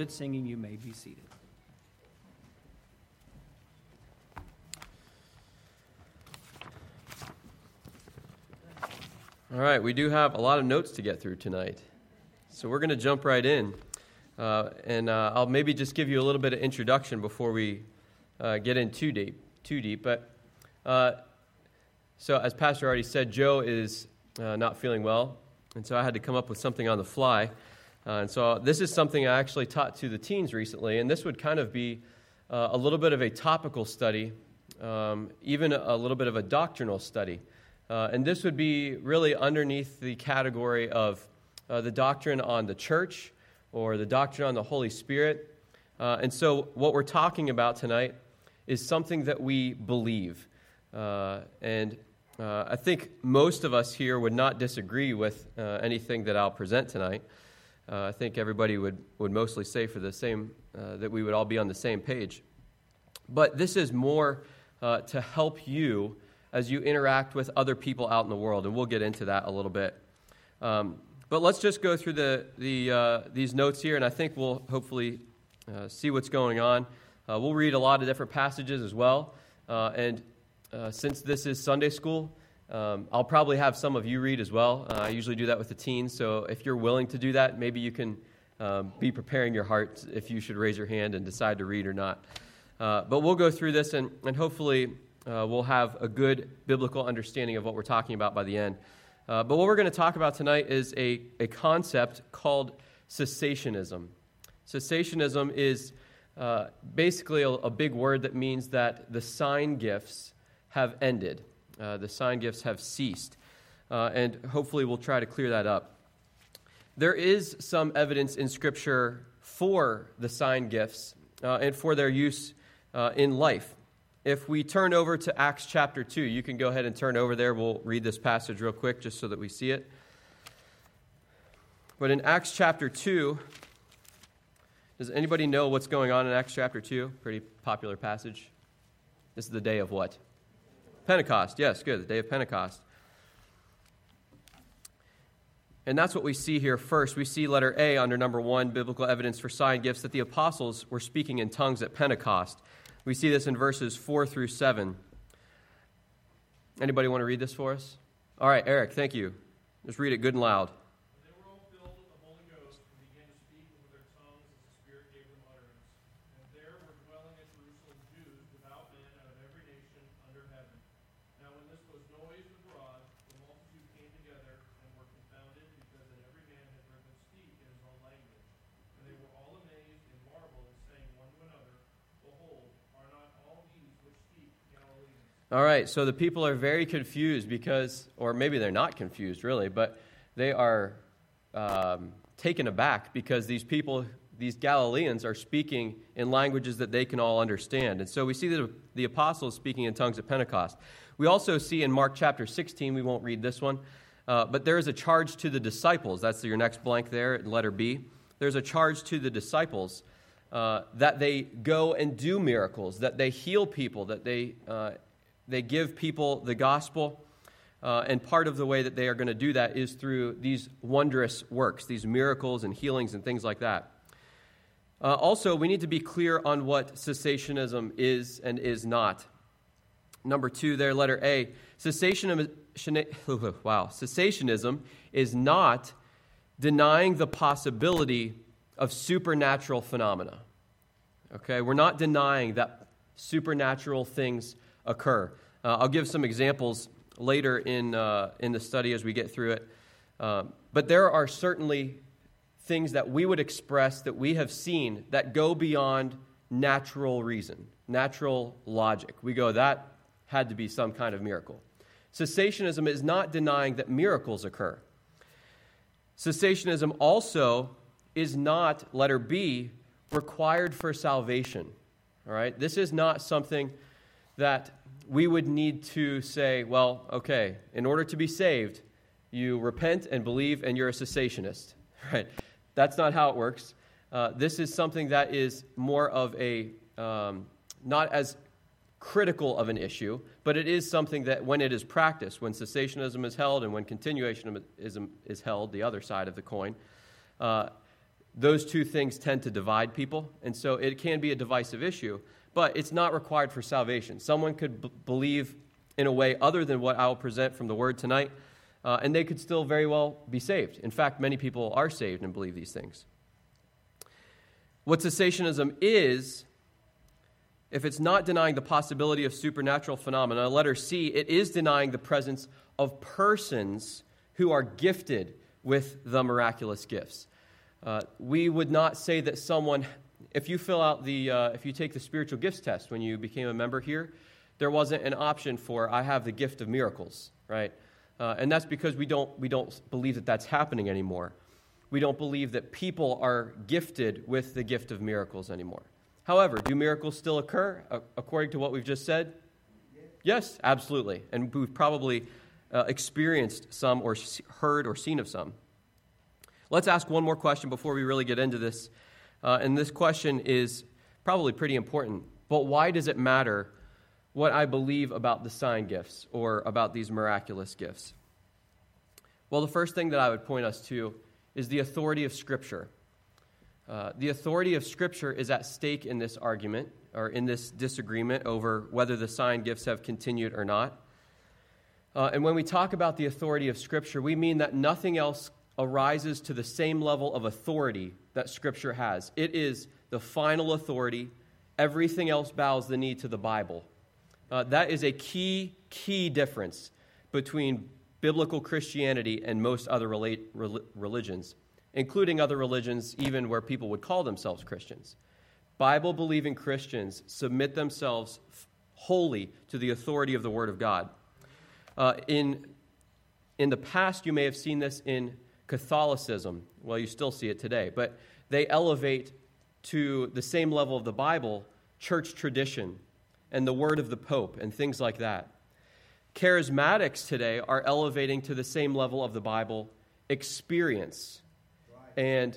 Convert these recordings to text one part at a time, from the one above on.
good singing, you may be seated. All right, we do have a lot of notes to get through tonight, so we're going to jump right in, and I'll maybe just give you a little bit of introduction before we get in too deep. But so as Pastor already said, Joe is not feeling well, and so I had to come up with something on the fly, and so this is something I actually taught to the teens recently, and this would kind of be a little bit of a topical study, even a little bit of a doctrinal study. And this would be really underneath the category of the doctrine on the church or the doctrine on the Holy Spirit. And so what we're talking about tonight is something that we believe. And I think most of us here would not disagree with anything that I'll present tonight. I think everybody would mostly say for the same, that we would all be on the same page. But this is more to help you as you interact with other people out in the world, and we'll get into that a little bit. But let's just go through these notes here, and I think we'll hopefully see what's going on. We'll read a lot of different passages as well, and since this is Sunday school, I'll probably have some of you read as well. I usually do that with the teens, so if you're willing to do that, maybe you can be preparing your heart if you should raise your hand and decide to read or not. But we'll go through this, and hopefully we'll have a good biblical understanding of what we're talking about by the end. But what we're going to talk about tonight is a concept called cessationism. Cessationism is basically a big word that means that the sign gifts have ended. The sign gifts have ceased. And hopefully we'll try to clear that up. There is some evidence in Scripture for the sign gifts and for their use in life. If we turn over to Acts chapter 2, you can go ahead and turn over there. We'll read this passage real quick just so that we see it. But in Acts chapter 2, does anybody know what's going on in Acts chapter 2? Pretty popular passage. This is the day of what? Pentecost. Yes, good. The day of Pentecost. And that's what we see here first. We see letter A under number 1, biblical evidence for sign gifts, that the apostles were speaking in tongues at Pentecost. We see this in verses 4 through 7. Anybody want to read this for us? All right, Eric, thank you. Just read it good and loud. They were all filled with the Holy Ghost and began to speak with their tongues as the Spirit gave them utterance. And there were dwelling at Jerusalem Jews, devout men out of every nation under heaven. Now when this was noised abroad, the multitude came together and were confounded, because that every man had heard them speak in his own language. And they were all amazed and marveled, and saying one to another, Behold, are not all these which speak Galileans? All right, so the people are very confused because, or maybe they're not confused really, but they are taken aback because these people, these Galileans, are speaking in languages that they can all understand. And so we see the apostles speaking in tongues at Pentecost. We also see in Mark chapter 16, we won't read this one, but there is a charge to the disciples. That's your next blank there, letter B. There's a charge to the disciples that they go and do miracles, that they heal people, that they give people the gospel. And part of the way that they are going to do that is through these wondrous works, these miracles and healings and things like that. Also, we need to be clear on what cessationism is and is not. Number 2 there, letter A. Cessationism is not denying the possibility of supernatural phenomena. Okay, we're not denying that supernatural things occur. I'll give some examples later in the study as we get through it. But there are certainly things that we would express that we have seen that go beyond natural reason, natural logic. We go, that had to be some kind of miracle. Cessationism is not denying that miracles occur. Cessationism also is not, letter B, required for salvation. All right? This is not something that we would need to say, well, okay, in order to be saved, you repent and believe and you're a cessationist. Right? That's not how it works. This is something that is more of a, not as critical of an issue, but it is something that when it is practiced, when cessationism is held and when continuationism is held, the other side of the coin, those two things tend to divide people, and so it can be a divisive issue, but it's not required for salvation. Someone could believe in a way other than what I will present from the Word tonight, and they could still very well be saved. In fact, many people are saved and believe these things. What cessationism is, if it's not denying the possibility of supernatural phenomena, letter C, it is denying the presence of persons who are gifted with the miraculous gifts. We would not say that someone, if you take the spiritual gifts test when you became a member here, there wasn't an option for, I have the gift of miracles, right? And that's because we don't believe that that's happening anymore. We don't believe that people are gifted with the gift of miracles anymore. However, do miracles still occur according to what we've just said? Yes, absolutely. And we've probably experienced some or heard or seen of some. Let's ask one more question before we really get into this. And this question is probably pretty important. But why does it matter what I believe about the sign gifts or about these miraculous gifts? Well, the first thing that I would point us to is the authority of Scripture. The authority of Scripture is at stake in this argument, or in this disagreement over whether the sign gifts have continued or not. And when we talk about the authority of Scripture, we mean that nothing else arises to the same level of authority that Scripture has. It is the final authority. Everything else bows the knee to the Bible. That is a key difference between biblical Christianity and most other religions, including other religions even where people would call themselves Christians. Bible-believing Christians submit themselves wholly to the authority of the Word of God. In the past, you may have seen this in Catholicism. Well, you still see it today, but they elevate to the same level of the Bible church tradition and the word of the Pope and things like that. Charismatics today are elevating to the same level of the Bible experience and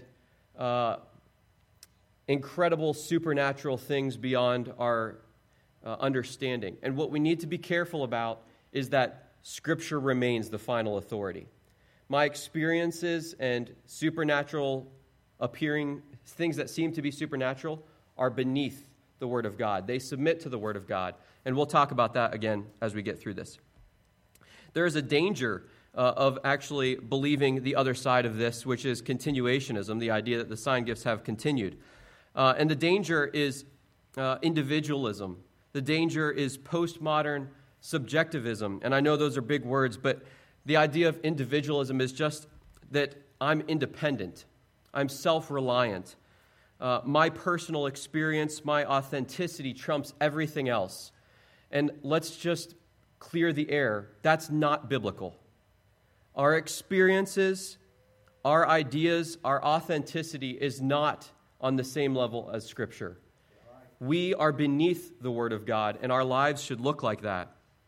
incredible supernatural things beyond our understanding. And what we need to be careful about is that Scripture remains the final authority. My experiences and supernatural appearing, things that seem to be supernatural, are beneath the Word of God. They submit to the Word of God. And we'll talk about that again as we get through this. There is a danger of actually believing the other side of this, which is continuationism, the idea that the sign gifts have continued. And the danger is individualism. The danger is postmodern subjectivism. And I know those are big words, but the idea of individualism is just that I'm independent. I'm self-reliant. My personal experience, my authenticity trumps everything else. And let's just clear the air. That's not biblical. Our experiences, our ideas, our authenticity is not on the same level as Scripture. We are beneath the Word of God, and our lives should look like that.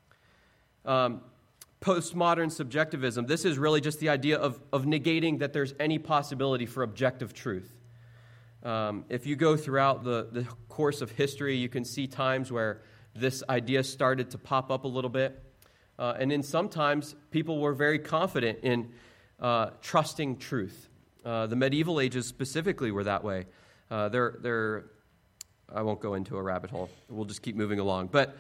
Postmodern subjectivism, this is really just the idea of negating that there's any possibility for objective truth. If you go throughout the course of history, you can see times where this idea started to pop up a little bit. And in sometimes, people were very confident in trusting truth. The medieval ages specifically were that way. I won't go into a rabbit hole. We'll just keep moving along. But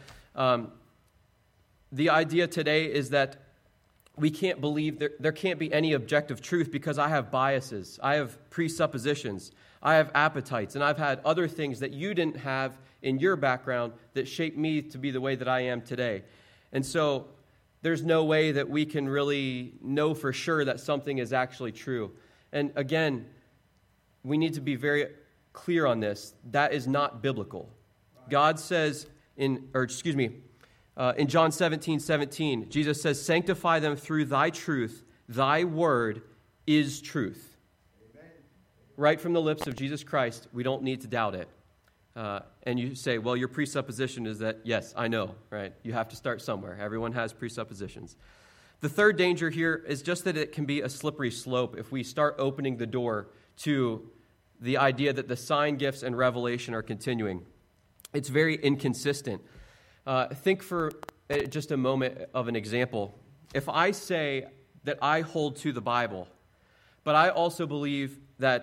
the idea today is that we can't believe there can't be any objective truth because I have biases. I have presuppositions. I have appetites. And I've had other things that you didn't have in your background that shaped me to be the way that I am today. And so there's no way that we can really know for sure that something is actually true. And again, we need to be very clear on this. That is not biblical. God says in John 17:17, Jesus says, "Sanctify them through thy truth. Thy word is truth." Amen. Right from the lips of Jesus Christ, we don't need to doubt it. And you say, well, your presupposition is that, yes, I know, right? You have to start somewhere. Everyone has presuppositions. The third danger here is just that it can be a slippery slope if we start opening the door to the idea that the sign gifts and revelation are continuing. It's very inconsistent. Think for just a moment of an example. If I say that I hold to the Bible, but I also believe that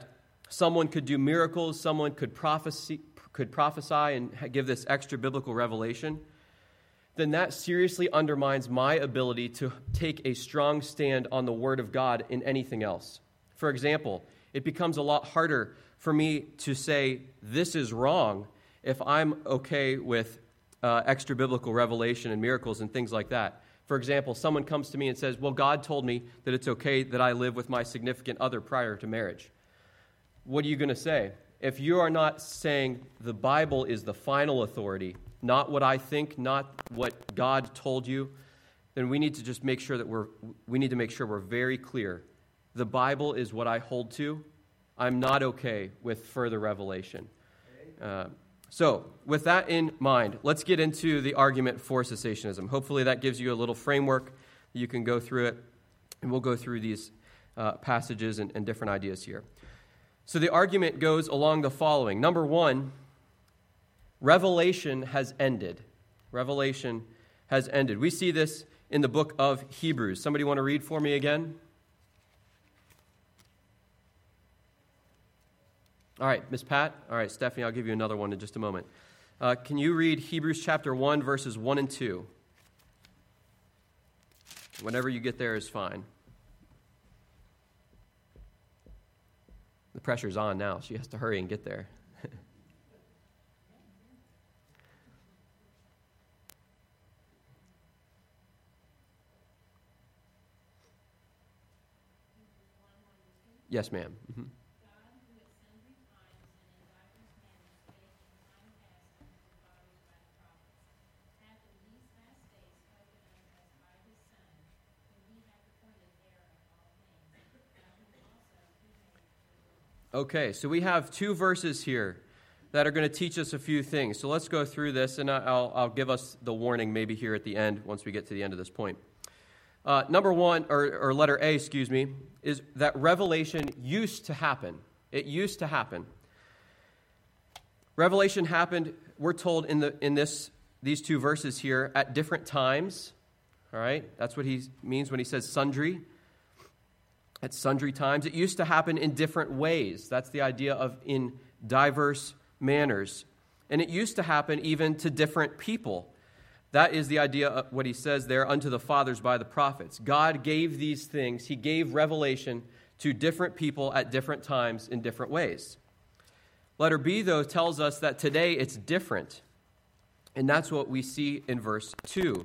someone could do miracles, someone could prophesy and give this extra biblical revelation, then that seriously undermines my ability to take a strong stand on the Word of God in anything else. For example, it becomes a lot harder for me to say this is wrong if I'm okay with extra biblical revelation and miracles and things like that. For example, someone comes to me and says, well, God told me that it's okay that I live with my significant other prior to marriage. What are you going to say? If you are not saying the Bible is the final authority, not what I think, not what God told you, then we need to just make sure that we're very clear. The Bible is what I hold to. I'm not okay with further revelation. So, with that in mind, let's get into the argument for cessationism. Hopefully that gives you a little framework. You can go through it, and we'll go through these passages and different ideas here. So the argument goes along the following. Number one, revelation has ended. Revelation has ended. We see this in the book of Hebrews. Somebody want to read for me again? All right, Miss Pat. All right, Stephanie, I'll give you another one in just a moment. Can you read Hebrews chapter 1, verses 1 and 2? Whenever you get there is fine. The pressure's on now. She has to hurry and get there. Yes, ma'am. Mm-hmm. Okay, so we have two verses here that are going to teach us a few things. So let's go through this, and I'll give us the warning maybe here at the end once we get to the end of this point. Number one, or letter A, is that revelation used to happen. It used to happen. Revelation happened, we're told in these two verses here, at different times. All right, that's what he means when he says sundry. At sundry times. It used to happen in different ways. That's the idea of in diverse manners. And it used to happen even to different people. That is the idea of what he says there, unto the fathers by the prophets. God gave these things. He gave revelation to different people at different times in different ways. Letter B, though, tells us that today it's different. And that's what we see in verse 2.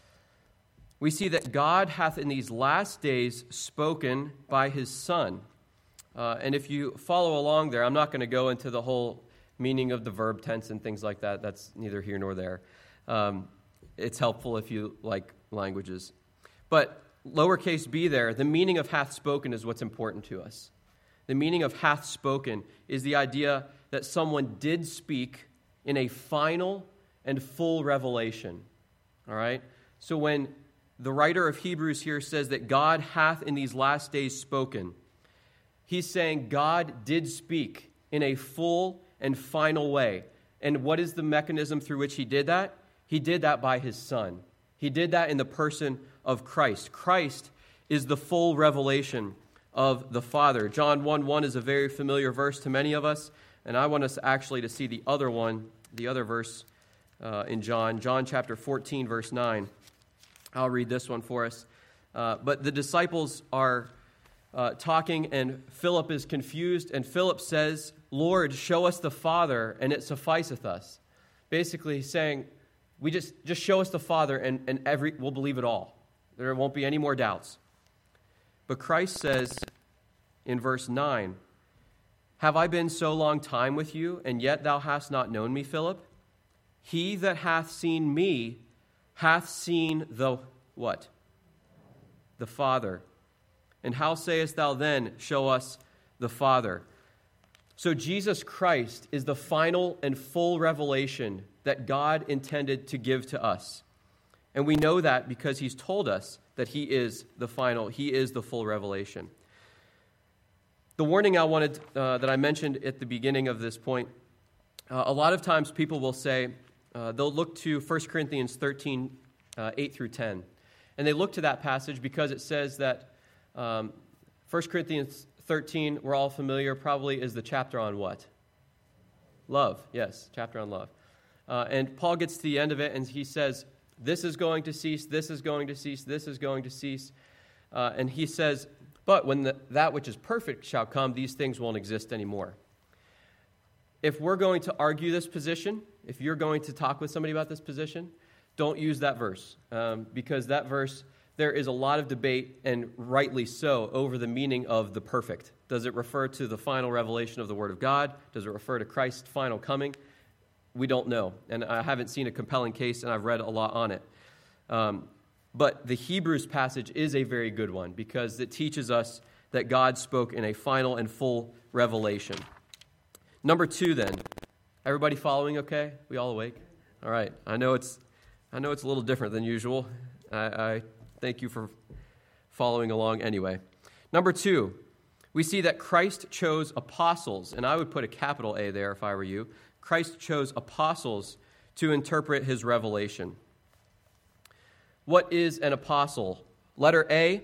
We see that God hath in these last days spoken by his Son. And if you follow along there, I'm not going to go into the whole meaning of the verb tense and things like that. That's neither here nor there. It's helpful if you like languages. But lowercase b there, the meaning of hath spoken is what's important to us. The meaning of hath spoken is the idea that someone did speak in a final and full revelation. All right? So when the writer of Hebrews here says that God hath in these last days spoken, he's saying God did speak in a full and final way. And what is the mechanism through which he did that? He did that by his Son. He did that in the person of Christ. Christ is the full revelation of the Father. John 1:1 is a very familiar verse to many of us, and I want us actually to see the other verse in John chapter 14, verse 9. I'll read this one for us. But the disciples are talking, and Philip is confused, and Philip says, Lord, show us the Father, and it sufficeth us. Basically, he's saying, we just show us the Father, and we'll believe it all. There won't be any more doubts. But Christ says in verse 9, have I been so long time with you, and yet thou hast not known me, Philip? He that hath seen me hath seen the what? The Father. And how sayest thou then, show us the Father? So Jesus Christ is the final and full revelation that God intended to give to us. And we know that because he's told us that he is the full revelation. The warning that I mentioned at the beginning of this point, a lot of times people will say, they'll look to 1 Corinthians 13, 8 through 10. And they look to that passage because it says that 1 Corinthians 13, we're all familiar, probably is the chapter on what? Love, yes, chapter on love. And Paul gets to the end of it, and he says, this is going to cease, this is going to cease, this is going to cease. And he says, but when that which is perfect shall come, these things won't exist anymore. If we're going to argue this position, if you're going to talk with somebody about this position, don't use that verse, because that verse, there is a lot of debate, and rightly so, over the meaning of the perfect. Does it refer to the final revelation of the Word of God? Does it refer to Christ's final coming? We don't know, and I haven't seen a compelling case, and I've read a lot on it. But the Hebrews passage is a very good one, because it teaches us that God spoke in a final and full revelation. Number 2, then. Everybody following okay? We all awake? All right. I know it's a little different than usual. I thank you for following along anyway. Number 2, we see that Christ chose apostles, and I would put a capital A there if I were you. Christ chose apostles to interpret his revelation. What is an apostle? Letter A,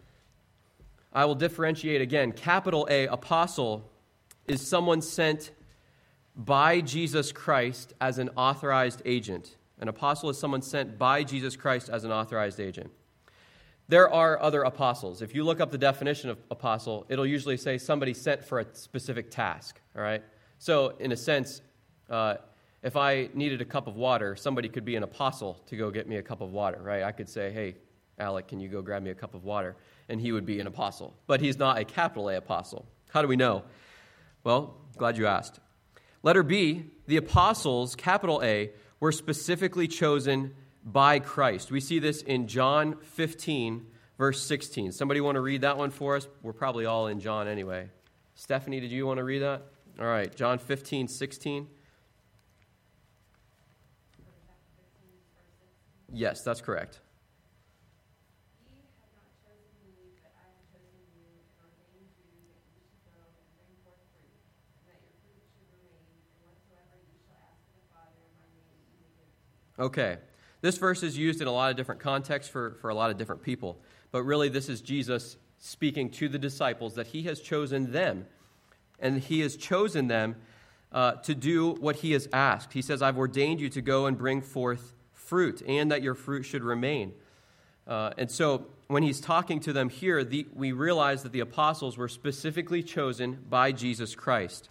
I will differentiate again. Capital A, apostle, is someone sent by Jesus Christ as an authorized agent. An apostle is someone sent by Jesus Christ as an authorized agent. There are other apostles. If you look up the definition of apostle, it'll usually say somebody sent for a specific task, all right? So, in a sense, if I needed a cup of water, somebody could be an apostle to go get me a cup of water, right? I could say, hey, Alec, can you go grab me a cup of water? And he would be an apostle. But he's not a capital A apostle. How do we know? Well, glad you asked. Letter B, the apostles, capital A, were specifically chosen by Christ. We see this in John 15, verse 16. Somebody want to read that one for us? We're probably all in John anyway. Stephanie, did you want to read that? All right, John 15, 16. Yes, that's correct. Ye have not chosen me, but I have chosen you, and ordained you that ye should go and bring forth fruit, and that your fruit should remain, and whatsoever ye shall ask of the Father in my name, he will give it to you. Okay. This verse is used in a lot of different contexts for a lot of different people. But really, this is Jesus speaking to the disciples that he has chosen them. And he has chosen them to do what he has asked. He says, I've ordained you to go and bring forth fruit, and that your fruit should remain. And so when he's talking to them here, we realize that the apostles were specifically chosen by Jesus Christ.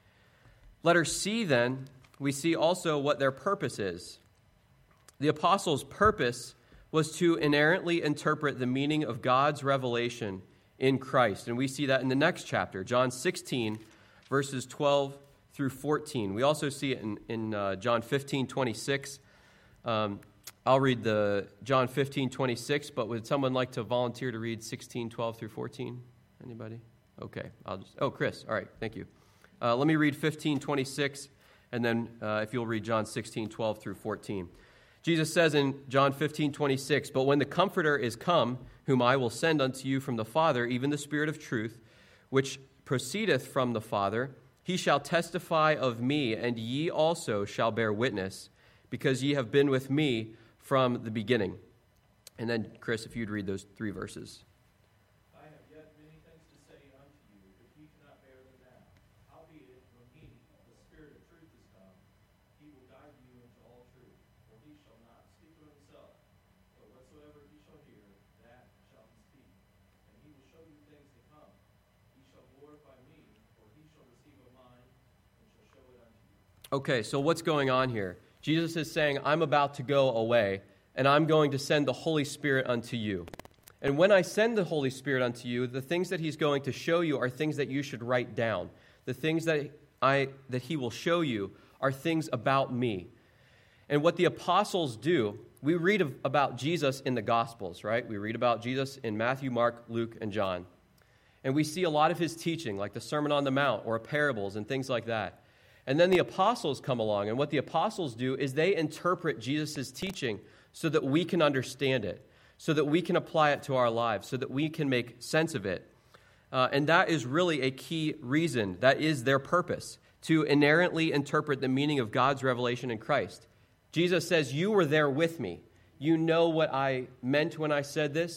Letter C, then, we see also what their purpose is. The apostles' purpose was to inerrantly interpret the meaning of God's revelation in Christ. And we see that in the next chapter, John 16, verses 12 through 14. We also see it in John 15, 26. I'll read the John 15, 26, but would someone like to volunteer to read 16, 12 through 14? Anybody? Okay. Chris. All right. Thank you. Let me read 15, 26, and then if you'll read John 16, 12 through 14. Jesus says in John 15, 26, but when the Comforter is come, whom I will send unto you from the Father, even the Spirit of truth, which proceedeth from the Father, he shall testify of me, and ye also shall bear witness, because ye have been with me from the beginning. And then, Chris, if you'd read those 3 verses. I have yet many things to say unto you, but ye cannot bear them now. Howbeit, when he, the Spirit of truth, is come, he will guide you into all truth. For he shall not speak of himself, but whatsoever he shall hear, that shall he speak. And he will show you things to come. He shall glorify me, for he shall receive of mine, and shall show it unto you. Okay, so what's going on here? Jesus is saying, I'm about to go away, and I'm going to send the Holy Spirit unto you. And when I send the Holy Spirit unto you, the things that he's going to show you are things that you should write down. The things that he will show you are things about me. And what the apostles do, we read about Jesus in the Gospels, right? We read about Jesus in Matthew, Mark, Luke, and John. And we see a lot of his teaching, like the Sermon on the Mount or parables and things like that. And then the apostles come along, and what the apostles do is they interpret Jesus' teaching so that we can understand it, so that we can apply it to our lives, so that we can make sense of it. And that is really a key reason. That is their purpose, to inerrantly interpret the meaning of God's revelation in Christ. Jesus says, you were there with me. You know what I meant when I said this.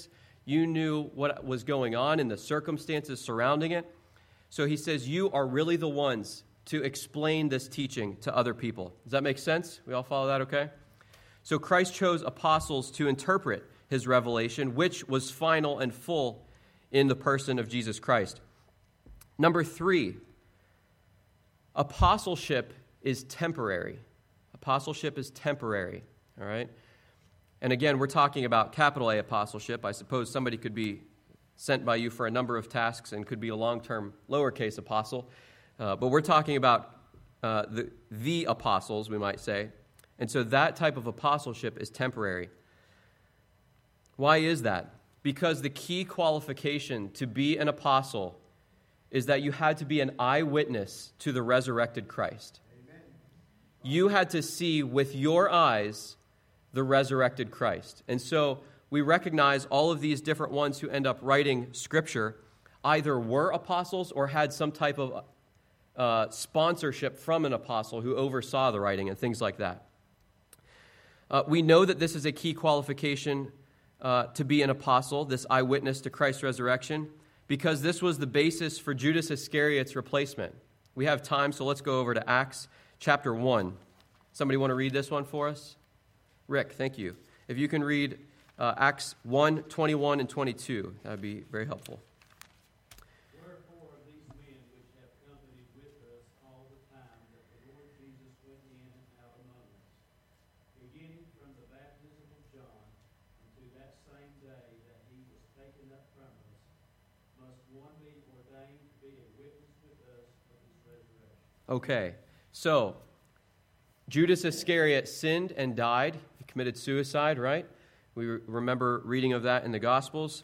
You knew what was going on and the circumstances surrounding it. So he says, you are really the ones to explain this teaching to other people. Does that make sense? We all follow that okay? So Christ chose apostles to interpret his revelation, which was final and full in the person of Jesus Christ. Number 3, apostleship is temporary. Apostleship is temporary, all right? And again, we're talking about capital A apostleship. I suppose somebody could be sent by you for a number of tasks and could be a long-term lowercase apostle. But we're talking about the apostles, we might say. And so that type of apostleship is temporary. Why is that? Because the key qualification to be an apostle is that you had to be an eyewitness to the resurrected Christ. Amen. You had to see with your eyes the resurrected Christ. And so we recognize all of these different ones who end up writing Scripture either were apostles or had some type of sponsorship from an apostle who oversaw the writing and things like that. We know that this is a key qualification to be an apostle, this eyewitness to Christ's resurrection, because this was the basis for Judas Iscariot's replacement. We have time, so let's go over to Acts chapter 1. Somebody want to read this one for us? Rick, thank you. If you can read Acts 1, 21 and 22, that would be very helpful. Wherefore these men which have companied with us all the time that the Lord Jesus went in and out among us, beginning from the baptism of John unto that same day that he was taken up from us, must one be ordained to be a witness with us of his resurrection. Okay, so Judas Iscariot sinned and died. He committed suicide, right? We remember reading of that in the Gospels.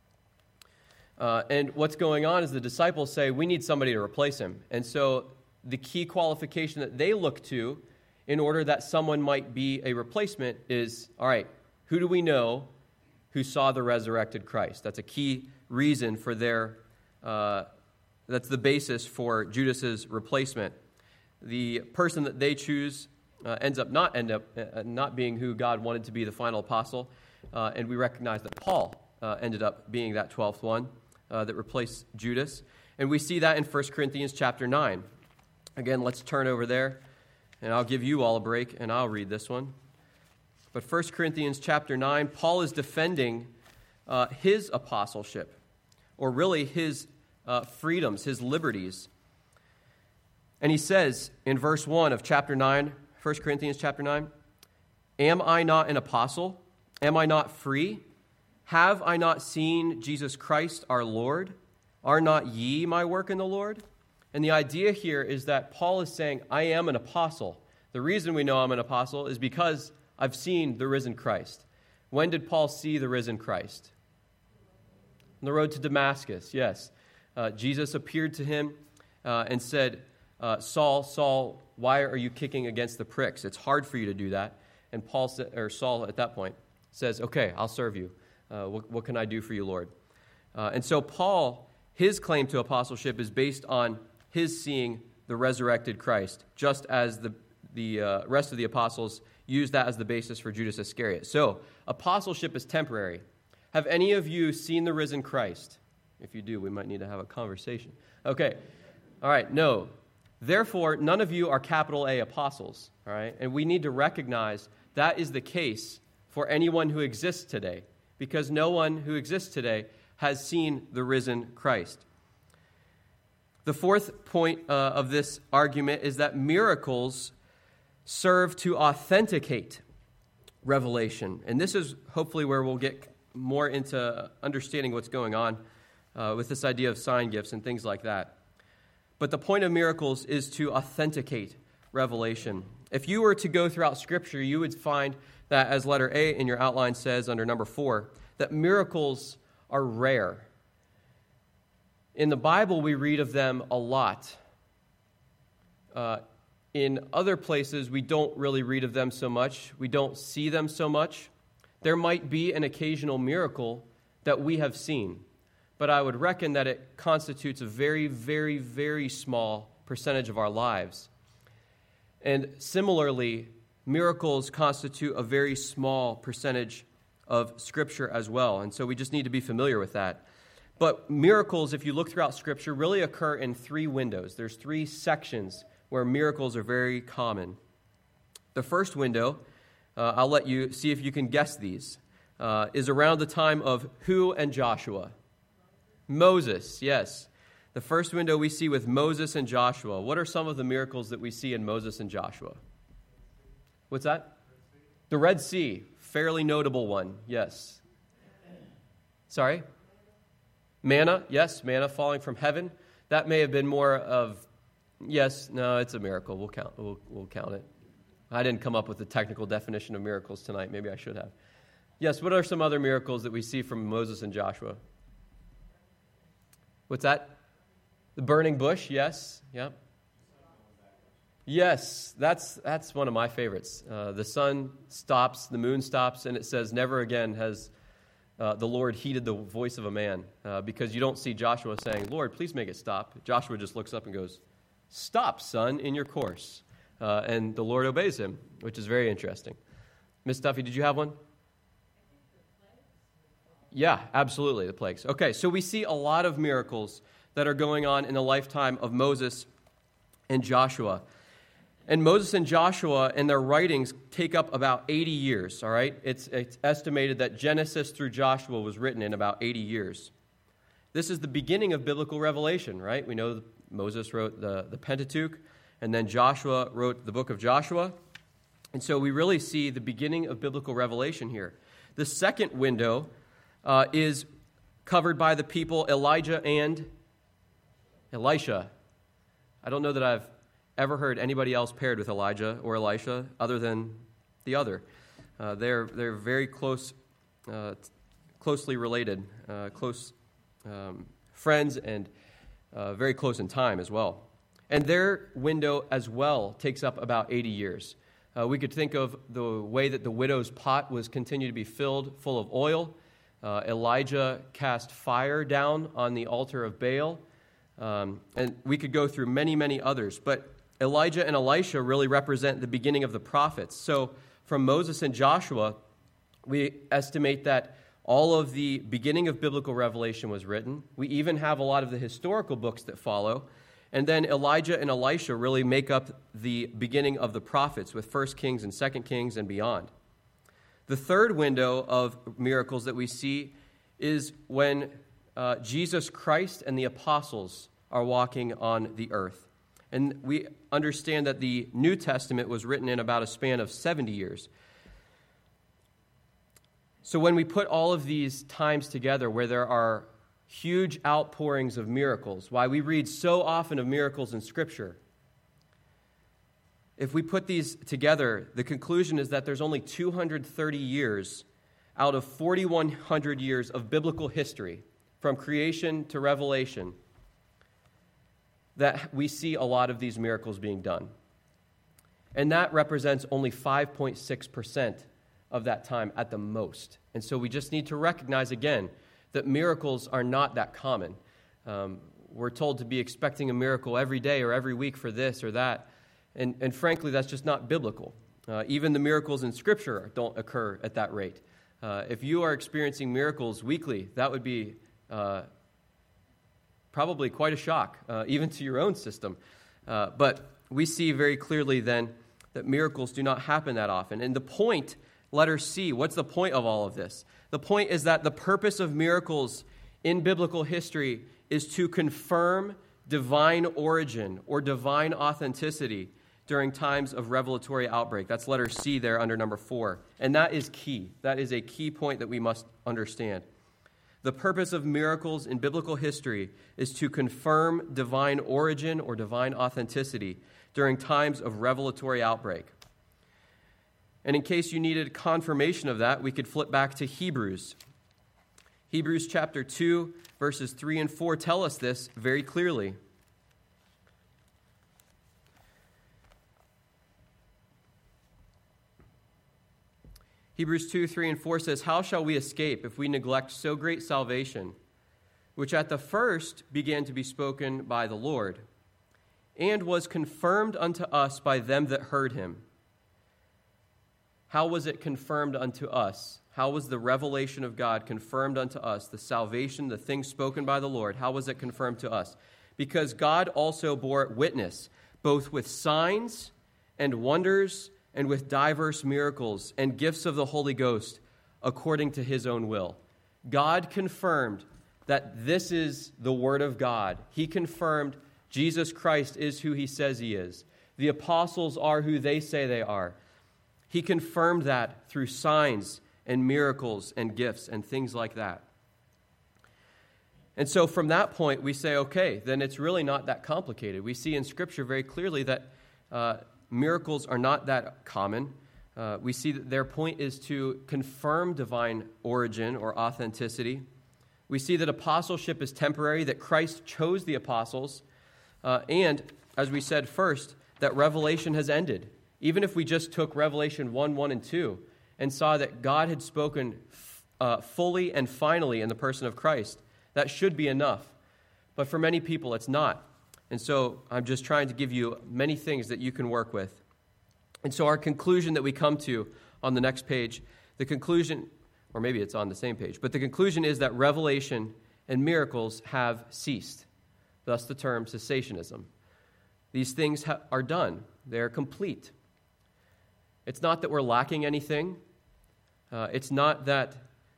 And what's going on is the disciples say, we need somebody to replace him. And so the key qualification that they look to in order that someone might be a replacement is, all right, who do we know who saw the resurrected Christ? That's a key reason for that's the basis for Judas's replacement. The person that they choose ends up not being who God wanted to be the final apostle, and we recognize that Paul ended up being that 12th one that replaced Judas, and we see that in 1 Corinthians chapter 9. Again, let's turn over there, and I'll give you all a break, and I'll read this one. But 1 Corinthians chapter 9, Paul is defending his apostleship, or really his freedoms, his liberties. And he says in verse 1 of chapter 9, 1 Corinthians chapter 9, am I not an apostle? Am I not free? Have I not seen Jesus Christ our Lord? Are not ye my work in the Lord? And the idea here is that Paul is saying, I am an apostle. The reason we know I'm an apostle is because I've seen the risen Christ. When did Paul see the risen Christ? On the road to Damascus, yes. Jesus appeared to him and said, Saul, Saul, why are you kicking against the pricks? It's hard for you to do that. And Saul at that point says, okay, I'll serve you. What can I do for you, Lord? And so Paul, his claim to apostleship is based on his seeing the resurrected Christ, just as the rest of the apostles used that as the basis for Judas Iscariot. So apostleship is temporary. Have any of you seen the risen Christ? If you do, we might need to have a conversation. Okay. All right. No. Therefore, none of you are capital A apostles. All right. And we need to recognize that is the case for anyone who exists today, because no one who exists today has seen the risen Christ. The fourth point of this argument is that miracles serve to authenticate revelation. And this is hopefully where we'll get more into understanding what's going on with this idea of sign gifts and things like that. But the point of miracles is to authenticate revelation. If you were to go throughout Scripture, you would find that, as letter A in your outline says under number 4, that miracles are rare. In the Bible, we read of them a lot. In other places, we don't really read of them so much. We don't see them so much. There might be an occasional miracle that we have seen, but I would reckon that it constitutes a very, very, very small percentage of our lives. And similarly, miracles constitute a very small percentage of Scripture as well. And so we just need to be familiar with that. But miracles, if you look throughout Scripture, really occur in three windows. There's three sections where miracles are very common. The first window, I'll let you see if you can guess these, is around the time of who and Joshua? Moses, yes. The first window we see with Moses and Joshua. What are some of the miracles that we see in Moses and Joshua? What's that? The Red Sea, fairly notable one, yes. Sorry? Manna, yes, manna falling from heaven. That may have been more of, yes, no, it's a miracle. We'll count it. I didn't come up with the technical definition of miracles tonight. Maybe I should have. Yes, what are some other miracles that we see from Moses and Joshua? What's that? The burning bush, yes. Yep. Yes, that's one of my favorites. The sun stops, the moon stops, and it says, never again has the Lord heeded the voice of a man, because you don't see Joshua saying, Lord, please make it stop. Joshua just looks up and goes, stop, son, in your course. And the Lord obeys him, which is very interesting. Miss Duffy, did you have one? Yeah, absolutely, the plagues. Okay, so we see a lot of miracles that are going on in the lifetime of Moses and Joshua. And Moses and Joshua and their writings take up about 80 years, all right? It's estimated that Genesis through Joshua was written in about 80 years. This is the beginning of biblical revelation, right? We know Moses wrote the Pentateuch, and then Joshua wrote the book of Joshua. And so we really see the beginning of biblical revelation here. The second window is covered by the people Elijah and Elisha. I don't know that I've ever heard anybody else paired with Elijah or Elisha other than the other. They're very close, closely related, close friends, and very close in time as well. And their window as well takes up about 80 years. We could think of the way that the widow's pot was continued to be filled full of oil. Elijah cast fire down on the altar of Baal. And we could go through many, many others. But Elijah and Elisha really represent the beginning of the prophets. So from Moses and Joshua, we estimate that all of the beginning of biblical revelation was written. We even have a lot of the historical books that follow. And then Elijah and Elisha really make up the beginning of the prophets with 1 Kings and 2 Kings and beyond. The third window of miracles that we see is when Jesus Christ and the apostles are walking on the earth. And we understand that the New Testament was written in about a span of 70 years. So when we put all of these times together where there are huge outpourings of miracles, why we read so often of miracles in Scripture, if we put these together, the conclusion is that there's only 230 years out of 4,100 years of biblical history, from creation to Revelation, that we see a lot of these miracles being done. And that represents only 5.6% of that time at the most. And so we just need to recognize again that miracles are not that common. We're told to be expecting a miracle every day or every week for this or that. And frankly, that's just not biblical. Even the miracles in Scripture don't occur at that rate. If you are experiencing miracles weekly, that would be probably quite a shock, even to your own system. But we see very clearly then that miracles do not happen that often. And the point, letter C, what's the point of all of this? The point is that the purpose of miracles in biblical history is to confirm divine origin or divine authenticity during times of revelatory outbreak. That's letter C there under number 4. And that is key. That is a key point that we must understand. The purpose of miracles in biblical history is to confirm divine origin or divine authenticity during times of revelatory outbreak. And in case you needed confirmation of that, we could flip back to Hebrews. Hebrews chapter 2, verses 3 and 4 tell us this very clearly. Hebrews 2, 3 and 4 says, "How shall we escape if we neglect so great salvation, which at the first began to be spoken by the Lord, and was confirmed unto us by them that heard him?" How was it confirmed unto us? How was the revelation of God confirmed unto us, the salvation, the things spoken by the Lord? How was it confirmed to us? Because God also bore witness, both with signs and wonders and with diverse miracles and gifts of the Holy Ghost, according to his own will. God confirmed that this is the Word of God. He confirmed Jesus Christ is who he says he is. The apostles are who they say they are. He confirmed that through signs and miracles and gifts and things like that. And so from that point, we say, okay, then it's really not that complicated. We see in Scripture very clearly that miracles are not that common. We see that their point is to confirm divine origin or authenticity. We see that apostleship is temporary, that Christ chose the apostles, and, as we said first, that revelation has ended. Even if we just took Revelation 1, 1, and 2 and saw that God had spoken fully and finally in the person of Christ, that should be enough. But for many people, it's not. And so I'm just trying to give you many things that you can work with. And so our conclusion that we come to on the next page, the conclusion, or maybe it's on the same page, but the conclusion is that revelation and miracles have ceased. Thus the term cessationism. These things are done. They're complete. It's not that we're lacking anything. It's not that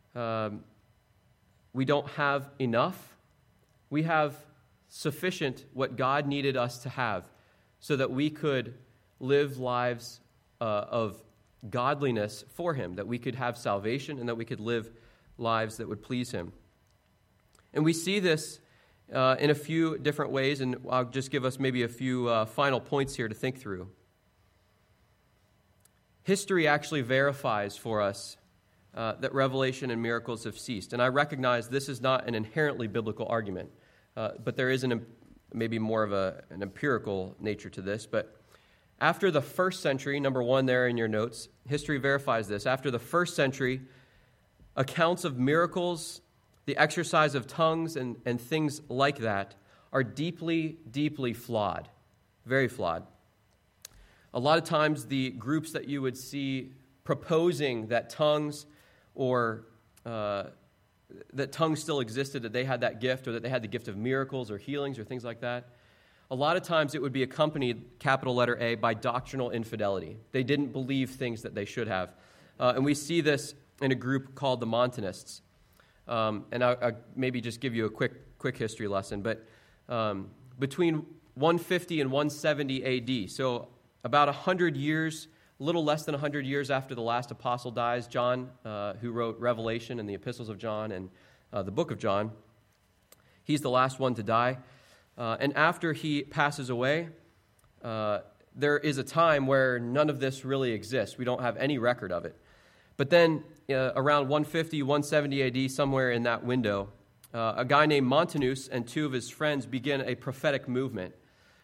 we don't have enough. We have sufficient what God needed us to have so that we could live lives of godliness for him, that we could have salvation and that we could live lives that would please him. And we see this in a few different ways, and I'll just give us maybe a few final points here to think through. History actually verifies for us that revelation and miracles have ceased. And I recognize this is not an inherently biblical argument, but there is maybe more of an empirical nature to this. But after the first century, number one there in your notes, history verifies this. After the first century, accounts of miracles, the exercise of tongues, and things like that are deeply, deeply flawed, very flawed. A lot of times the groups that you would see proposing that tongues or that tongues still existed, that they had that gift, or that they had the gift of miracles or healings or things like that, a lot of times it would be accompanied, capital letter A, by doctrinal infidelity. They didn't believe things that they should have. And we see this in a group called the Montanists. And I'll maybe just give you a quick history lesson. But between 150 and 170 AD, so about 100 years, a little less than 100 years after the last apostle dies, John, who wrote Revelation and the epistles of John and the book of John, he's the last one to die. And after he passes away, there is a time where none of this really exists. We don't have any record of it. But then around 150, 170 AD, somewhere in that window, a guy named Montanus and two of his friends begin a prophetic movement.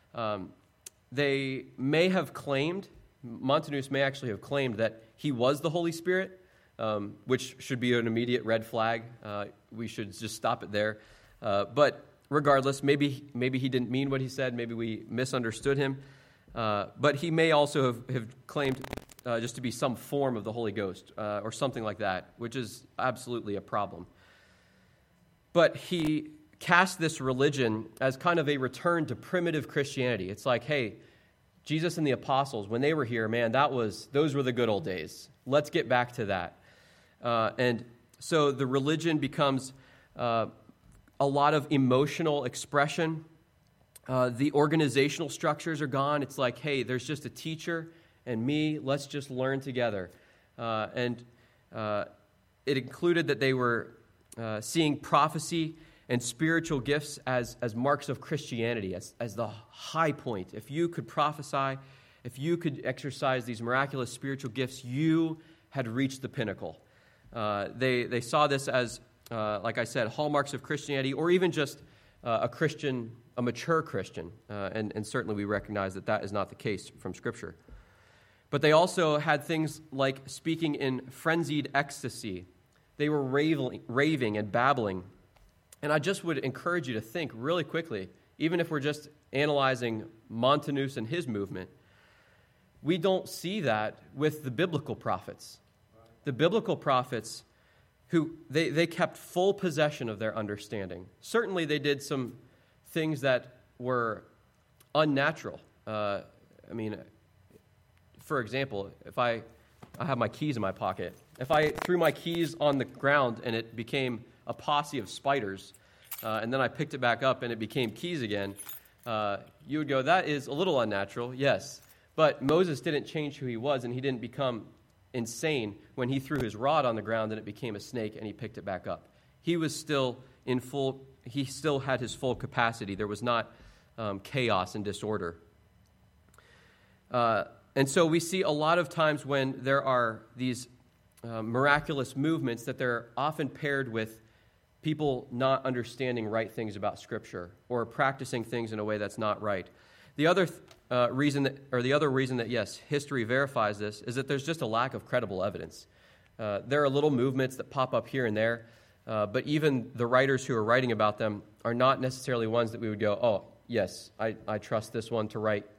They may have claimed, Montanus may actually have claimed that he was the Holy Spirit, which should be an immediate red flag. We should just stop it there. But regardless, maybe he didn't mean what he said. Maybe we misunderstood him. But he may also have claimed just to be some form of the Holy Ghost or something like that, which is absolutely a problem. But he cast this religion as kind of a return to primitive Christianity. It's like, hey, Jesus and the apostles, when they were here, man, those were the good old days. Let's get back to that. And so the religion becomes a lot of emotional expression. The organizational structures are gone. It's like, hey, there's just a teacher and me. Let's just learn together. And it included that they were seeing prophecy and spiritual gifts as marks of Christianity, as the high point. If you could prophesy, if you could exercise these miraculous spiritual gifts, you had reached the pinnacle. They saw this as, like I said, hallmarks of Christianity, or even just a mature Christian. And certainly we recognize that is not the case from Scripture. But they also had things like speaking in frenzied ecstasy. They were raving and babbling. And I just would encourage you to think really quickly, even if we're just analyzing Montanus and his movement, we don't see that with the biblical prophets. the biblical prophets, who they kept full possession of their understanding. Certainly they did some things that were unnatural. For example, if I have my keys in my pocket, if I threw my keys on the ground and it became a posse of spiders, and then I picked it back up and it became keys again, you would go, that is a little unnatural, yes. But Moses didn't change who he was, and he didn't become insane when he threw his rod on the ground and it became a snake and he picked it back up. He was still he still had his full capacity. There was not chaos and disorder. And so we see a lot of times when there are these miraculous movements that they're often paired with people not understanding right things about Scripture or practicing things in a way that's not right. The other reason that, yes, history verifies this is that there's just a lack of credible evidence. There are little movements that pop up here and there, but even the writers who are writing about them are not necessarily ones that we would go, oh, yes, I trust this one to write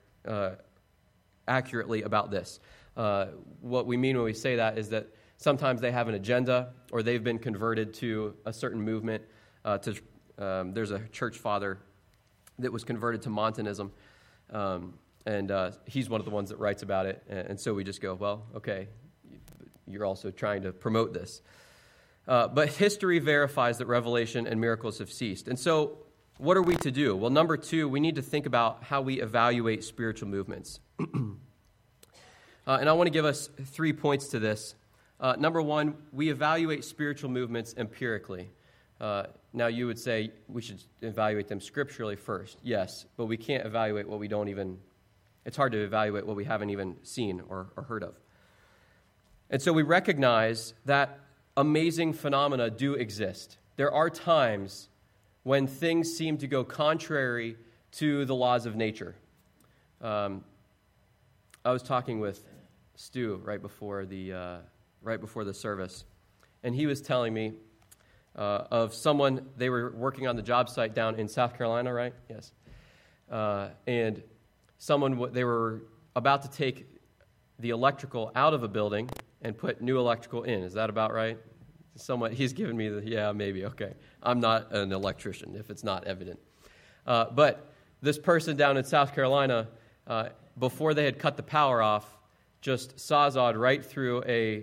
accurately about this. What we mean when we say that is that sometimes they have an agenda or they've been converted to a certain movement. There's a church father that was converted to Montanism, and he's one of the ones that writes about it. And so we just go, well, okay, you're also trying to promote this. But history verifies that revelation and miracles have ceased. And so what are we to do? Well, number 2, we need to think about how we evaluate spiritual movements. And I want to give us 3 points to this. Number 1, we evaluate spiritual movements empirically. Now, you would say we should evaluate them scripturally first. Yes, but we can't evaluate what we don't even... It's hard to evaluate what we haven't even seen or heard of. And so we recognize that amazing phenomena do exist. There are times when things seem to go contrary to the laws of nature. I was talking with Stu right before the service, and he was telling me of someone. They were working on the job site down in South Carolina, right? Yes. And they were about to take the electrical out of a building and put new electrical in. Is that about right? He's given me yeah, maybe, okay. I'm not an electrician, if it's not evident. But this person down in South Carolina, before they had cut the power off, just sawzawed right through a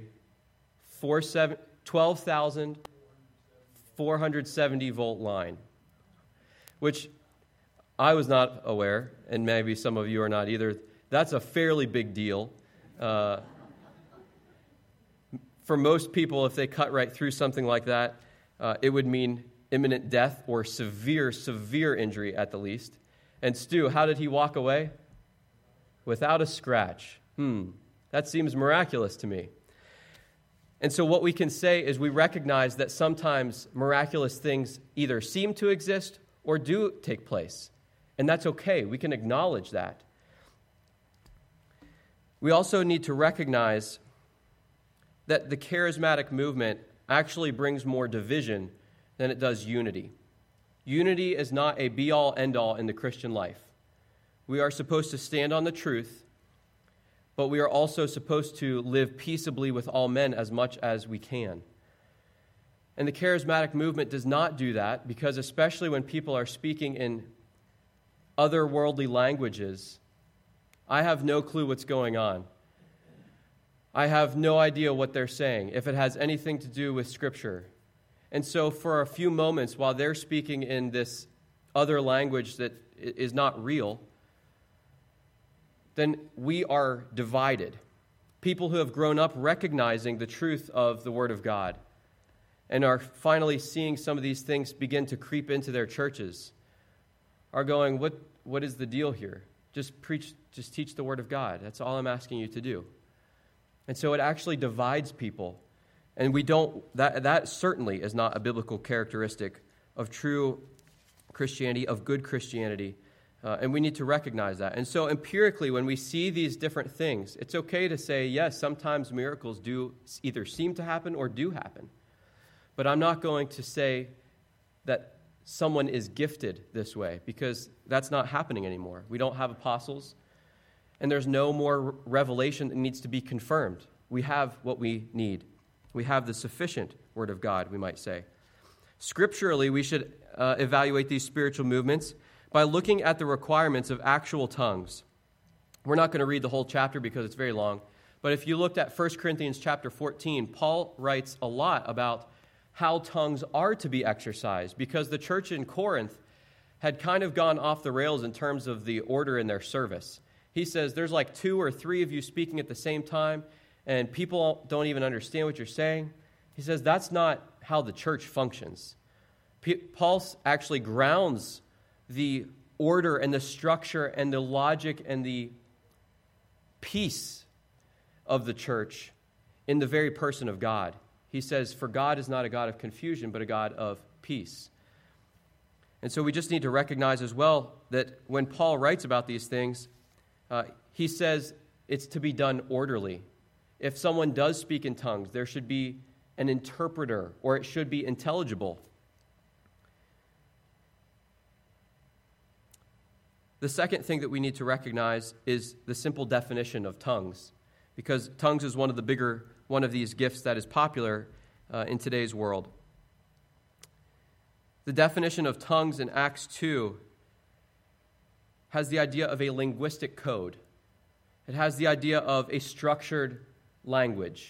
12,470 volt line, which I was not aware, and maybe some of you are not either. That's a fairly big deal. For most people, if they cut right through something like that, it would mean imminent death or severe, severe injury at the least. And Stu, how did he walk away? Without a scratch. That seems miraculous to me. And so what we can say is we recognize that sometimes miraculous things either seem to exist or do take place. And that's okay. We can acknowledge that. We also need to recognize that the charismatic movement actually brings more division than it does unity. Unity is not a be-all, end-all in the Christian life. We are supposed to stand on the truth, but we are also supposed to live peaceably with all men as much as we can. And the charismatic movement does not do that because especially when people are speaking in otherworldly languages, I have no clue what's going on. I have no idea what they're saying, if it has anything to do with Scripture. And so for a few moments, while they're speaking in this other language that is not real, then we are divided. People who have grown up recognizing the truth of the Word of God and are finally seeing some of these things begin to creep into their churches are going, what is the deal here? Just preach, just teach the Word of God. That's all I'm asking you to do. And so it actually divides people. And that certainly is not a biblical characteristic of true Christianity, of good Christianity. And we need to recognize that. And so empirically, when we see these different things, it's okay to say, yes, sometimes miracles do either seem to happen or do happen. But I'm not going to say that someone is gifted this way, because that's not happening anymore. We don't have apostles, and there's no more revelation that needs to be confirmed. We have what we need. We have the sufficient Word of God, we might say. Scripturally, we should evaluate these spiritual movements by looking at the requirements of actual tongues. We're not going to read the whole chapter because it's very long, but if you looked at 1 Corinthians chapter 14, Paul writes a lot about how tongues are to be exercised, because the church in Corinth had kind of gone off the rails in terms of the order in their service. He says there's like 2 or 3 of you speaking at the same time, and people don't even understand what you're saying. He says that's not how the church functions. Paul actually grounds the order and the structure and the logic and the peace of the church in the very person of God. He says, for God is not a God of confusion, but a God of peace. And so we just need to recognize as well that when Paul writes about these things, he says it's to be done orderly. If someone does speak in tongues, there should be an interpreter, or it should be intelligible. The second thing that we need to recognize is the simple definition of tongues, because tongues is one of these gifts that is popular in today's world. The definition of tongues in Acts 2 has the idea of a linguistic code. It has the idea of a structured language.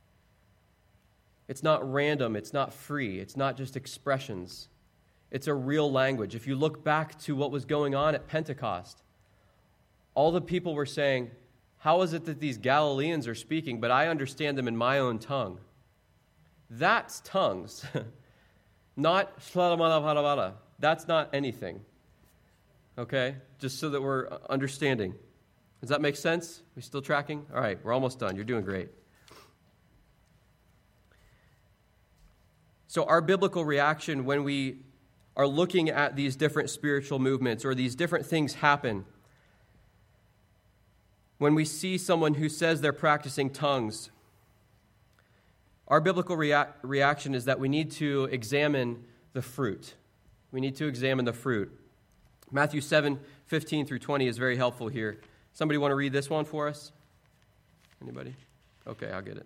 It's not random, it's not free, it's not just expressions. It's a real language. If you look back to what was going on at Pentecost, all the people were saying, how is it that these Galileans are speaking, but I understand them in my own tongue? That's tongues. Not that's not anything. Okay? Just so that we're understanding. Does that make sense? We still tracking? All right, we're almost done. You're doing great. So our biblical reaction when we are looking at these different spiritual movements or these different things happen, when we see someone who says they're practicing tongues, our biblical reaction is that we need to examine the fruit. We need to examine the fruit. Matthew 7:15 through 20 is very helpful here. Somebody want to read this one for us? Anybody? Okay, I'll get it.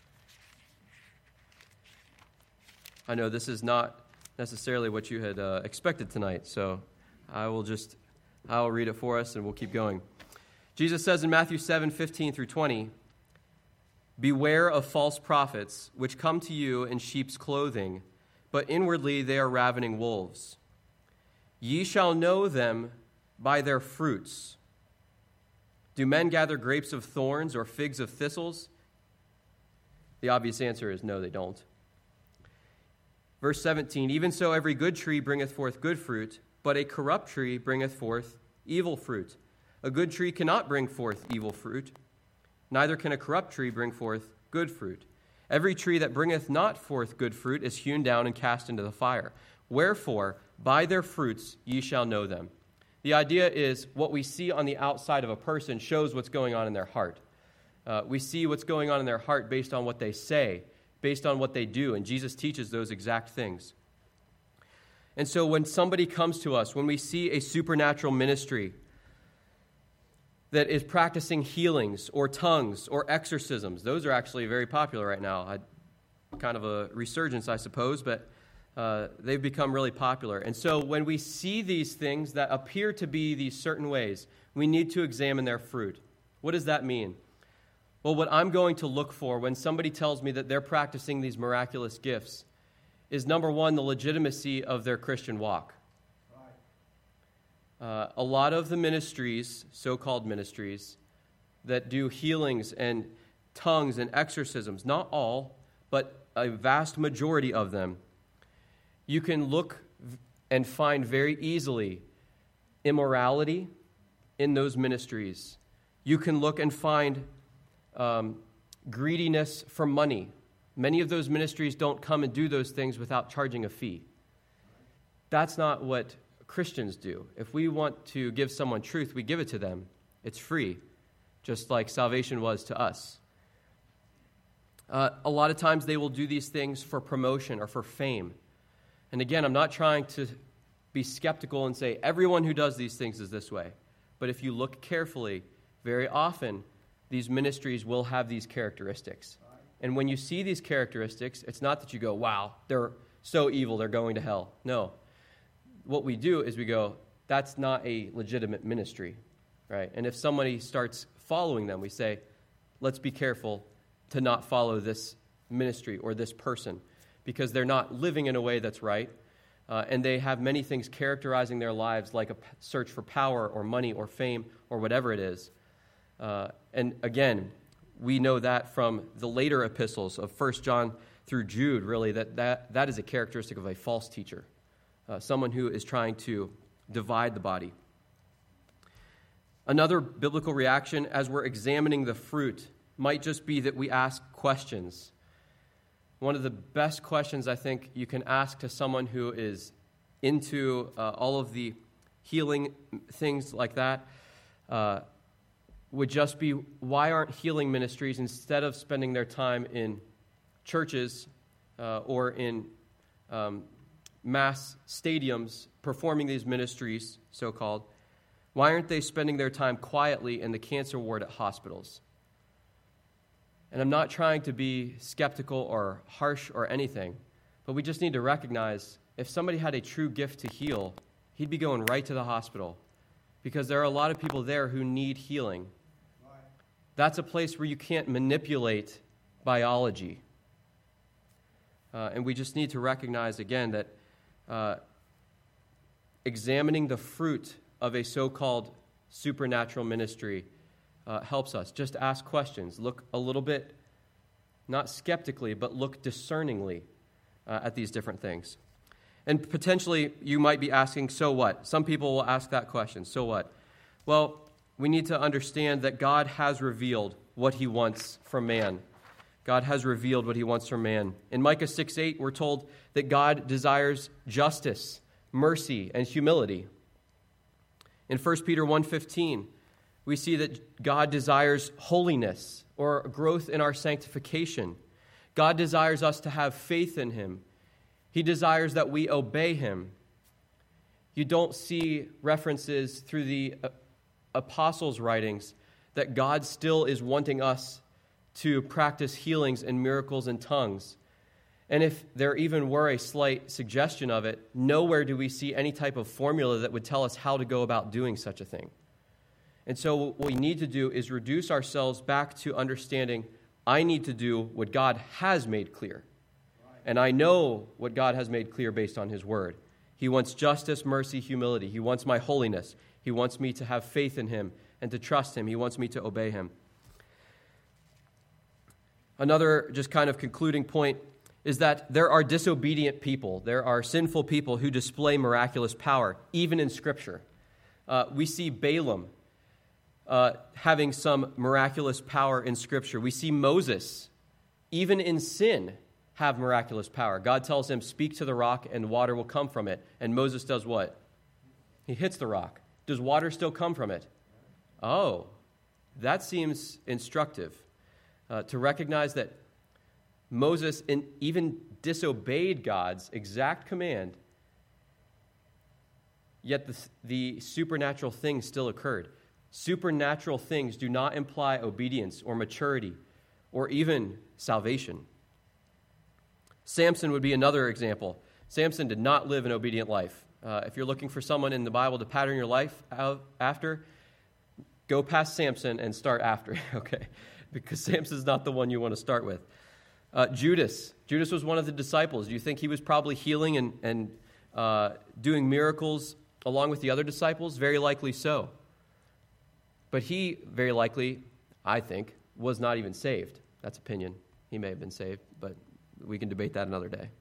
I know this is not necessarily what you had expected tonight, so I will read it for us and we'll keep going. Jesus says in Matthew 7:15 through 20, beware of false prophets, which come to you in sheep's clothing, but inwardly they are ravening wolves. Ye shall know them by their fruits. Do men gather grapes of thorns or figs of thistles? The obvious answer is no, they don't. Verse 17, even so every good tree bringeth forth good fruit, but a corrupt tree bringeth forth evil fruit. A good tree cannot bring forth evil fruit, neither can a corrupt tree bring forth good fruit. Every tree that bringeth not forth good fruit is hewn down and cast into the fire. Wherefore, by their fruits ye shall know them. The idea is what we see on the outside of a person shows what's going on in their heart. We see what's going on in their heart based on what they say, based on what they do, and Jesus teaches those exact things. And so when somebody comes to us, when we see a supernatural ministry that is practicing healings or tongues or exorcisms, those are actually very popular right now. Kind of a resurgence, I suppose, but they've become really popular. And so when we see these things that appear to be these certain ways, we need to examine their fruit. What does that mean? Well, what I'm going to look for when somebody tells me that they're practicing these miraculous gifts is, number one, the legitimacy of their Christian walk. A lot of the ministries, so-called ministries, that do healings and tongues and exorcisms, not all, but a vast majority of them, you can look and find very easily immorality in those ministries. You can look and find greediness for money. Many of those ministries don't come and do those things without charging a fee. That's not what Christians do. If we want to give someone truth, we give it to them. It's free, just like salvation was to us. A lot of times they will do these things for promotion or for fame. And again, I'm not trying to be skeptical and say everyone who does these things is this way. But if you look carefully, very often these ministries will have these characteristics. And when you see these characteristics, it's not that you go, wow, they're so evil, they're going to hell. No. What we do is we go, that's not a legitimate ministry, right? And if somebody starts following them, we say, let's be careful to not follow this ministry or this person because they're not living in a way that's right. And they have many things characterizing their lives like a search for power or money or fame or whatever it is. And again, we know that from the later epistles of 1 John through Jude, really, that is a characteristic of a false teacher, someone who is trying to divide the body. Another biblical reaction as we're examining the fruit might just be that we ask questions. One of the best questions I think you can ask to someone who is into all of the healing things like that would just be, why aren't healing ministries, instead of spending their time in churches or in mass stadiums performing these ministries, so-called, why aren't they spending their time quietly in the cancer ward at hospitals? And I'm not trying to be skeptical or harsh or anything, but we just need to recognize if somebody had a true gift to heal, he'd be going right to the hospital because there are a lot of people there who need healing. That's a place where you can't manipulate biology. And we just need to recognize, again, that examining the fruit of a so-called supernatural ministry helps us. Just ask questions. Look a little bit, not skeptically, but look discerningly at these different things. And potentially, you might be asking, so what? Some people will ask that question, so what? Well, we need to understand that God has revealed what he wants from man. God has revealed what he wants from man. In Micah 6:8, we're told that God desires justice, mercy, and humility. In 1 Peter 1:15, we see that God desires holiness or growth in our sanctification. God desires us to have faith in him. He desires that we obey him. You don't see references through the apostles' writings that God still is wanting us to practice healings and miracles in tongues. And if there even were a slight suggestion of it, nowhere do we see any type of formula that would tell us how to go about doing such a thing. And so what we need to do is reduce ourselves back to understanding I need to do what God has made clear. And I know what God has made clear based on his word. He wants justice, mercy, humility. He wants my holiness. He wants me to have faith in him and to trust him. He wants me to obey him. Another just kind of concluding point is that there are disobedient people. There are sinful people who display miraculous power, even in Scripture. We see Balaam having some miraculous power in Scripture. We see Moses, even in sin, have miraculous power. God tells him, speak to the rock and water will come from it. And Moses does what? He hits the rock. Does water still come from it? Oh, that seems instructive. To recognize that Moses even disobeyed God's exact command, yet the supernatural thing still occurred. Supernatural things do not imply obedience or maturity or even salvation. Samson would be another example. Samson did not live an obedient life. If you're looking for someone in the Bible to pattern your life after, go past Samson and start after, okay? Because Samson's not the one you want to start with. Judas was one of the disciples. Do you think he was probably healing and doing miracles along with the other disciples? Very likely so. But he, very likely, I think, was not even saved. That's opinion. He may have been saved, but we can debate that another day.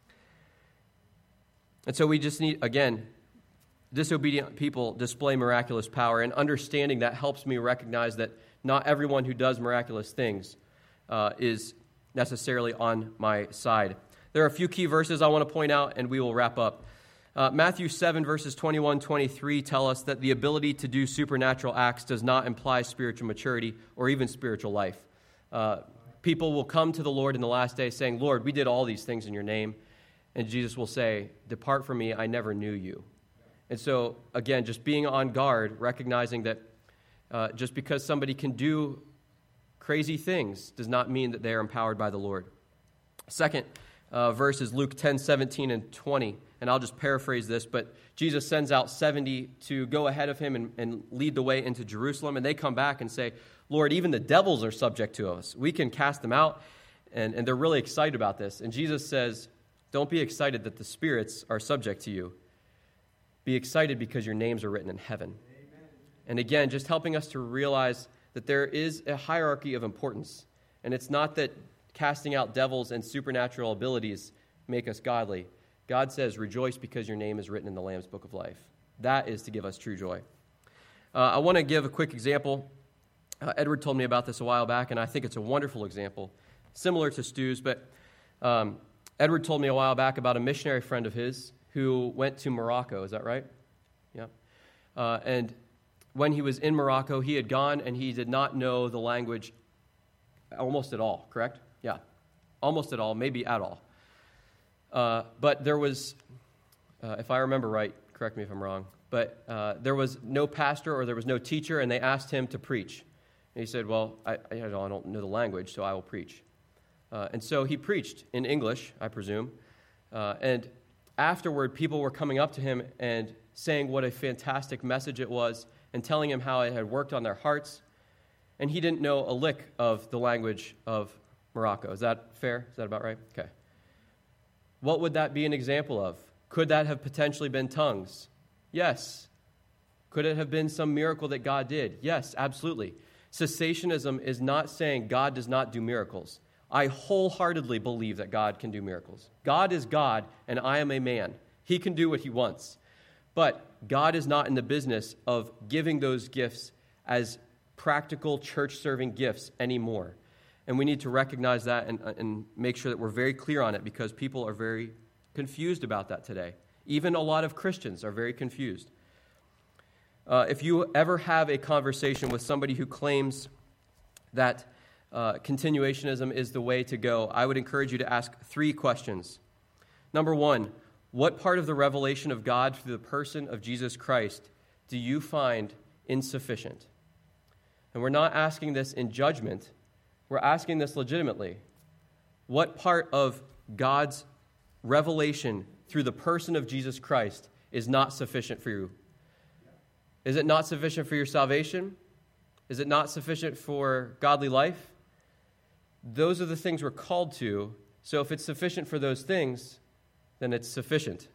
And so we just need, again, disobedient people display miraculous power, and understanding that helps me recognize that not everyone who does miraculous things is necessarily on my side. There are a few key verses I want to point out, and we will wrap up. Matthew 7, verses 21-23 tell us that the ability to do supernatural acts does not imply spiritual maturity or even spiritual life. People will come to the Lord in the last day saying, Lord, we did all these things in your name. And Jesus will say, depart from me, I never knew you. And so, again, just being on guard, recognizing that just because somebody can do crazy things does not mean that they are empowered by the Lord. Second verse is Luke 10:17 and 20, and I'll just paraphrase this, but Jesus sends out 70 to go ahead of him and lead the way into Jerusalem, and they come back and say, Lord, even the devils are subject to us. We can cast them out, and they're really excited about this. And Jesus says, don't be excited that the spirits are subject to you. Be excited because your names are written in heaven. Amen. And again, just helping us to realize that there is a hierarchy of importance. And it's not that casting out devils and supernatural abilities make us godly. God says, rejoice because your name is written in the Lamb's Book of Life. That is to give us true joy. I want to give a quick example. Edward told me about this a while back, and I think it's a wonderful example, similar to Stu's, but Edward told me a while back about a missionary friend of his who went to Morocco. Is that right? Yeah. And when he was in Morocco, he had gone and he did not know the language almost at all, correct? Yeah. Almost at all, maybe at all. But there was, if I remember right, correct me if I'm wrong, but there was no pastor or there was no teacher, and they asked him to preach. And he said, well, I don't know the language, so I will preach. And so he preached in English, I presume. And afterward, people were coming up to him and saying what a fantastic message it was and telling him how it had worked on their hearts. And he didn't know a lick of the language of Morocco. Is that fair? Is that about right? Okay. What would that be an example of? Could that have potentially been tongues? Yes. Could it have been some miracle that God did? Yes, absolutely. Cessationism is not saying God does not do miracles. I wholeheartedly believe that God can do miracles. God is God, and I am a man. He can do what he wants. But God is not in the business of giving those gifts as practical church-serving gifts anymore. And we need to recognize that and make sure that we're very clear on it, because people are very confused about that today. Even a lot of Christians are very confused. If you ever have a conversation with somebody who claims that continuationism is the way to go, I would encourage you to ask 3 questions. Number 1, what part of the revelation of God through the person of Jesus Christ do you find insufficient? And we're not asking this in judgment. We're asking this legitimately. What part of God's revelation through the person of Jesus Christ is not sufficient for you? Is it not sufficient for your salvation? Is it not sufficient for godly life? Those are the things we're called to. So if it's sufficient for those things, then it's sufficient.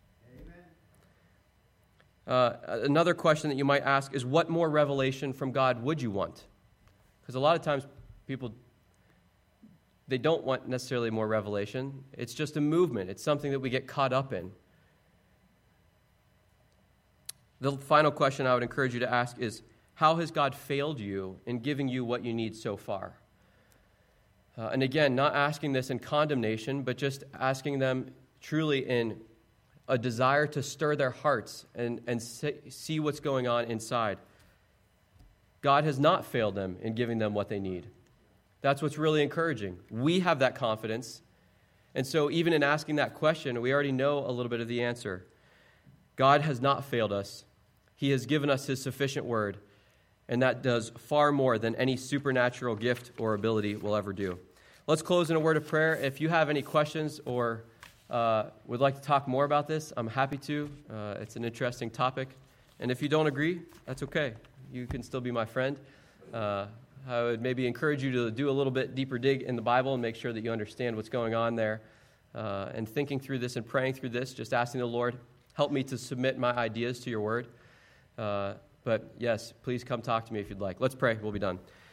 Another question that you might ask is, what more revelation from God would you want? Because a lot of times people, they don't want necessarily more revelation. It's just a movement. It's something that we get caught up in. The final question I would encourage you to ask is, how has God failed you in giving you what you need so far? And again, not asking this in condemnation, but just asking them truly in a desire to stir their hearts and see what's going on inside. God has not failed them in giving them what they need. That's what's really encouraging. We have that confidence. And so even in asking that question, we already know a little bit of the answer. God has not failed us. He has given us his sufficient word, and that does far more than any supernatural gift or ability will ever do. Let's close in a word of prayer. If you have any questions or would like to talk more about this, I'm happy to. It's an interesting topic. And if you don't agree, that's okay. You can still be my friend. I would maybe encourage you to do a little bit deeper dig in the Bible and make sure that you understand what's going on there. And thinking through this and praying through this, just asking the Lord, help me to submit my ideas to your word. But yes, please come talk to me if you'd like. Let's pray. We'll be done.